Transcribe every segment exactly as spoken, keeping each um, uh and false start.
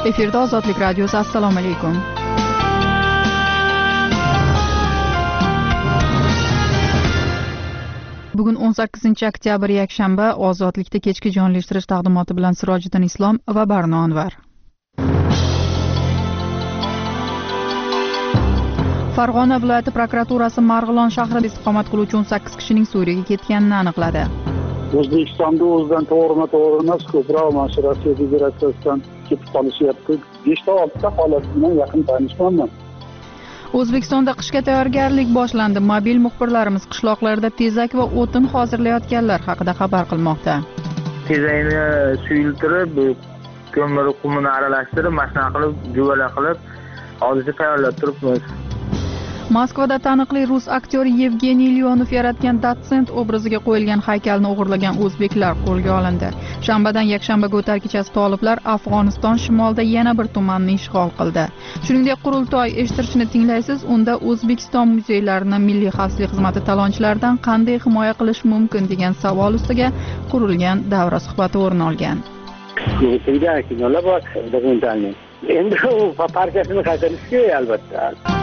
Efirda Ozodlik radiosi. Assalomu alaykum. Bugun o'n sakkizinchi oktyabr yakshanba. Ozodlikda kechki jonlashtirish taqdimoti bilan Sirojiddin Islom va Barno Anvar. Farg'ona viloyati prokuraturasi Marg'ilon shahrida istiqomat qiluvchi o'n sakkiz kishining Suriyaga ketganini aniqladi. O'zbekistonda o'zidan to'g'rima-to'g'ri emas, ko'proq mana shu Rossiya Federatsiyasidan ketib qolishyapti. beshta oltita holat bilan yaqin tanishmanman. O'zbekistonda qishga tayyorgarlik boshlandi. Mobil muxbirlarimiz qishloqlarda tezak va o'tin hozirlayotganlar haqida xabar qilmoqda. Tezakni suyultirib, ko'mir qumini aralashtirib, mashina qilib, juvala qilib, hozircha tayyorlab turibmiz. Moskvada taniqli rus aktyori Yevgeniy Leonov yaratgan dotsent obraziga qo'yilgan haykalni o'g'irlagan o'zbeklar qo'lga olindi. Shanbadan yakshanbaga o'tar kechasi toliblar Afg'oniston shimolida yana bir tumanni ishg'ol qildi. Shuningdek, qurultoy eshittirishni tinglaysiz, unda O'zbekiston muzeylarini Milliy xavfsizlik xizmati talonchilardan qanday himoya qilish mumkin degan savol ustiga qurilgan davra suhbati o'rin olgan. Endi u partiyasini qaytarishga albatta.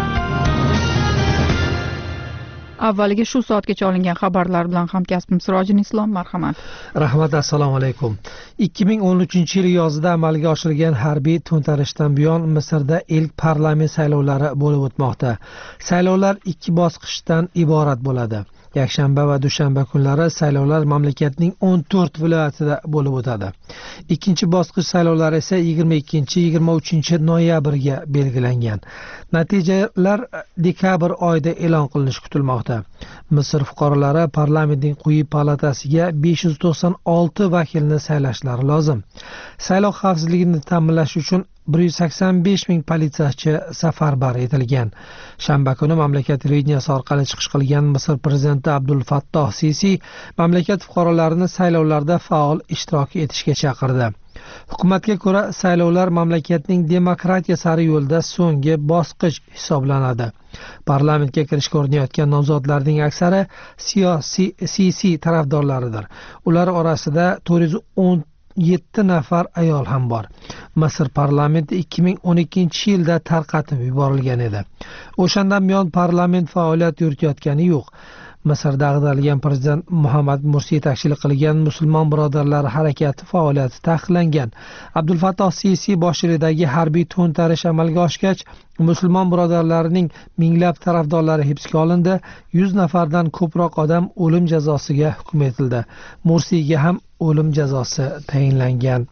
Avvaliga shu soatgacha olingan xabarlar bilan hamkasbim Sirojiddin Islom, marhamat. Rahmat, assalomu alaykum. ikki ming o'n uchinchi yil yozida amalga oshirilgan harbiy to'ntarishdan buyon Misrda ilk parlament saylovlari bo'lib o'tmoqda. Saylovlar ikki bosqichdan iborat bo'ladi. Yakshanba va dushanba kunlari saylovlar mamlakatning o'n to'rt viloyatida bo'lib o'tadi. Ikkinchi bosqich saylovlari esa yigirma ikkinchi yigirma uchinchi noyabrga belgilangan. Natijalar dekabr oyida e'lon qilinishi kutilmoqda. Misr fuqarolari parlamentning quyi palatasiga besh yuz to'qson olti vakilni saylashlari lozim. Saylov xavfsizligini ta'minlash uchun bir yuz sakson besh ming politsiyachi safarbar etilgan. Shanba kuni mamlakat televideniyasi orqali chiqish qilgan Misr prezidenti Abdul Fattoh Sisi mamlakat fuqarolarini saylovlarda faol ishtirok etishga chaqirdi. Hukumatga ko'ra, saylovlar mamlakatning demokratiya sari yo'lda so'nggi bosqich hisoblanadi. Parlamentga kirishga urinayotgan nomzodlarning aksari siyosiy Sisi tarafdorlaridir. Ular orasida to'rt yuz o'n yetti nafar ayol ham bor. Misr parlamenti ikki ming o'n ikkinchi yilda tarqatib yuborilgan edi. O'shandan buyon parlament faoliyat yuritayotgani yo'q. Misrda ag'darilgan prezident Muhammad Mursi yetakchilik qilgan Musulmon birodarlari harakati faoliyati taqiqlangan. Abdul Fattoh Sisi boshchiligidagi harbiy to'ntarish amalga oshgach, Musulmon birodarlarining minglab tarafdorlari hibsga olindi. yuz nafardan ko'proq odam o'lim jazosiga hukm etildi. Mursiga ham o'lim jazosi tayinlangan.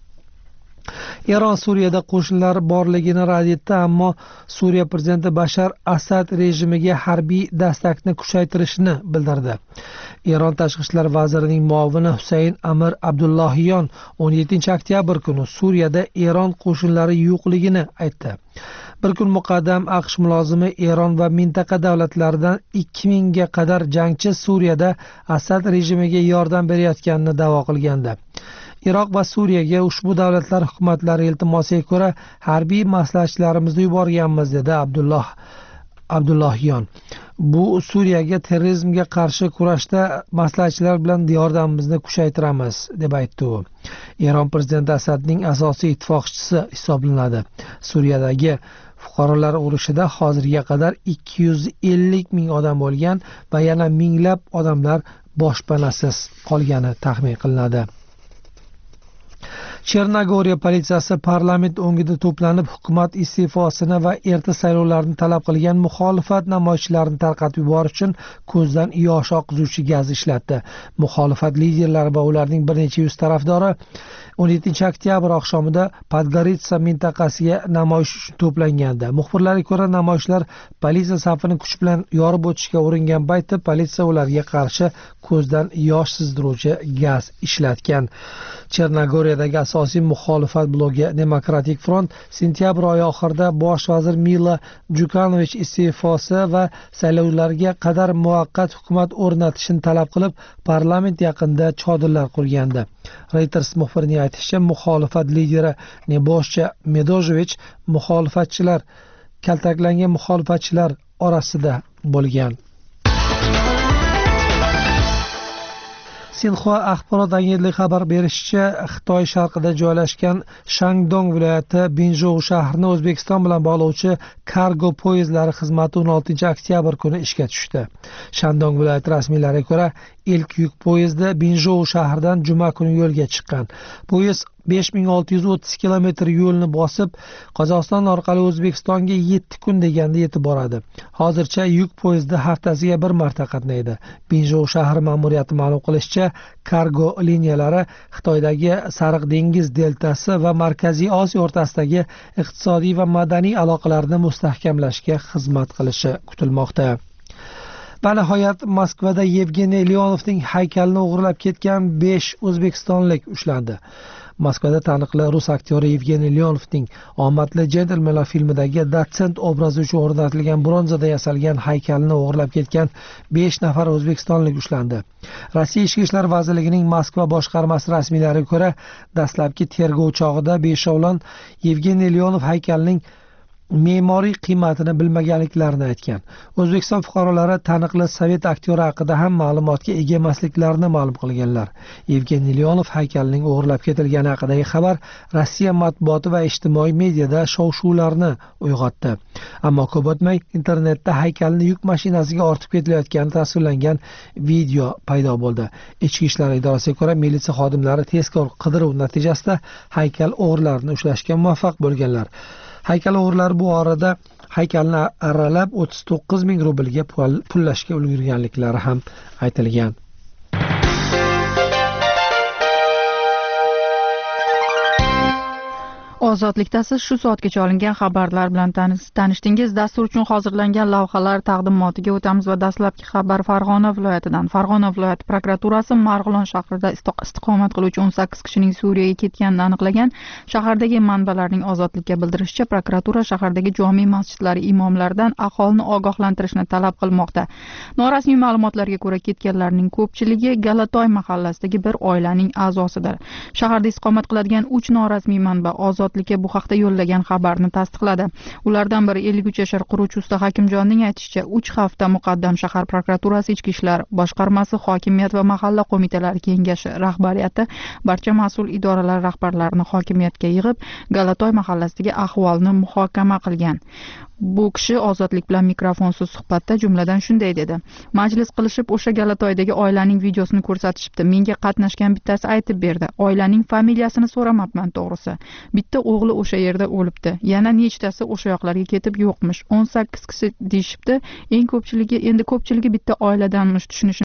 Eron Suriyada qo'shinlar borligini rad etdi, ammo Suriya prezidenti Bashar Asad rejimiga harbiy dastakni kuchaytirishni bildirdi. Eron tashqi ishlar vazirining muovini Husayn Amir Abdullahiyon o'n yettinchi oktyabr kuni Suriyada Eron qo'shinlari yo'qligini aytdi. Bir kun muqaddam AQSh mulozimi Eron va mintaqa davlatlaridan ikki mingga qadar jangchi Suriyada Asad rejimiga yordam berayotganini da'vo qilgandi. Iroq va Suriyaga ushbu davlatlar hukumatlari iltimosiga ko'ra harbiy maslahatchilarimizni yuborganmiz, dedi Abdulloh Abdullahiyon. Bu Suriyaga terrorizmga qarshi kurashda maslahatchilar bilan yordamimizni kuchaytiramiz, deb aytdi u. Eron prezidenti Asadning asosiy ittifoqchisi hisoblanadi. Suriyadagi fuqarolar urushida hozirga qadar ikki yuz ellik ming odam bo'lgan va yana minglab odamlar boshpanasiz qolgani taxmin qilinadi. Chernogoriya politsiyasi parlament o'ngida to'planib hukumat iste'fosini va erta saylovlarni talab qilgan muxolifat namoyishlarini tarqatib yuborish uchun ko'zdan yosh oqizuvchi gaz ishlatdi. Muxolifat liderlari va ularning bir necha yuz tarafdori o'n yettinchi oktyabr oqshomida Podgoritsa mintaqasiga namoyish uchun to'plangandi. Muxbirlarga ko'ra, namoyishlar politsiya safini kuch bilan yorib o'tishga uringan paytda politsiya ularga qarshi ko'zdan yosh sizdiruvchi gaz ishlatgan. Chernogoriyadagi asosiy muxolifat blogi Demokratik front sentyabr oyi oxirida bosh vazir Mila Jukanovich iste'fosi va saylovlarga qadar muvaqqat hukumat o'rnatishini talab qilib, parlament yaqinida chodirlar qurgandi. Reuters muxbirining aytishicha, muxolifat lideri Neboscha Medojevich muxolifatchilar kaltaklangan muxolifatchilar orasida bo'lgan. Sinxua axborot agentligi xabar berishicha, Xitoy sharqida joylashgan Shandong viloyati Binjou shahrini O'zbekiston bilan bog'lovchi kargo poyezdlari xizmati o'n oltinchi oktyabr kuni ishga tushdi. Shandong viloyati rasmiylariga ko'ra, ilk yuk poyezdi Binjou shahridan juma kuni yo'lga chiqqan. Poyezd besh ming olti yuz o'ttiz kilometr yo'lni bosib, Qozog'iston orqali O'zbekistonga yetti kun deganda yetib boradi. Hozircha yuk poyezdi haftasiga bir marta qatnaydi. Binjou shahri ma'muriyati ma'lum qilishicha, kargo liniyalari Xitoydagi Sariq dengiz deltasi va Markaziy Osiyo o'rtasidagi iqtisodiy va madaniy aloqalarni mustahkamlashga xizmat qilishi kutilmoqda. Va nihoyat Moskvada Yevgeniy Leonovning haykalini o'g'irlab ketgan besh o'zbekistonlik ushlandi. Moskvada taniqli rus aktyori Yevgeniy Leonovning Omadli jentelmenlar filmidagi dotsent obrazi uchun o'rnatilgan bronzada yasalgan haykalini o'g'irlab ketgan besh nafar o'zbekistonlik ushlandi. Rossiya Ichki ishlar vazirligining Moskva boshqarmasi rasmiylariga ko'ra, dastlabki tergov chog'ida beshovlon Yevgeniy Leonov haykalining me'moriy qiymatini bilmaganliklarini aytgan. O'zbekiston fuqarolari taniqli sovet aktyori haqida ham ma'lumotga ega emasliklarini ma'lum qilganlar. Yevgeniy Leonov haykalining o'g'irlab ketilgani haqidagi xabar Rossiya matbuoti va ijtimoiy mediada shov-shuvlarni uyg'otdi. Ammo ko'p o'tmay internetda haykalni yuk mashinasiga ortib ketilayotgani tasvirlangan video paydo bo'ldi. Ichki ishlar idorasiga ko'ra, militsiya xodimlari tezkor qidiruv natijasida haykal o'g'rilarini ushlashga muvaffaq bo'lganlar. Haykal o'g'rilari bu orada haykalni arralab o'ttiz to'qqiz ming rublga pullashga ulgurganliklari ham aytilgan. Ozodlikda siz shu soatgacha olingan xabarlar bilan tanishdingiz. Dastur uchun hozirlangan lavhalar taqdimotiga o'tamiz va dastlabki xabar Farg'ona viloyatidan. Farg'ona viloyati prokuraturasi Marg'ilon shahrida istiqomat qiluvchi o'n sakkiz kishining Suriyaga ketganini aniqlagan. Shahardagi manbalarning Ozodlikka bildirishicha, prokuratura shahardagi jome masjidlari imomlaridan aholini ogohlantirishni talab qilmoqda. Norasmiy ma'lumotlarga ko'ra, ketganlarning ko'pchiligi Galatoy mahallasidagi bir oilaning a'zosidir. Shaharda istiqomat qiladigan uch norasmiy manba Ozod bu haqda yo'llagan xabarni tasdiqladi. Ulardan biri ellik uch yashar quruvchi usta Hakimjonning aytishicha, uch hafta muqaddam shahar prokuraturasi, ichki ishlar boshqarmasi, hokimiyat va mahalla qo'mitalari kengashi rahbariyati barcha mas'ul idoralar rahbarlarini hokimiyatga yig'ib, Galatoy mahallasidagi ahvolni muhokama qilgan. Bu kishi Ozodlik bilan mikrofonsiz suhbatda jumladan shunday dedi: Majlis qilishib, o'sha Galatoydagi oilaning videosini ko'rsatishibdi. Menga qatnashgan bittasi aytib berdi. Oilaning familiyasini so'ramabman to'g'risi. Bitta o'g'li o'sha yerda o'libdi. Yana nechtasi o'sha yoqlarga ketib yo'qmish. o'n sakkiz kishi deyishibdi. Eng ko'pchiligi, endi ko'pchiligi bitta oiladanmish, tushunish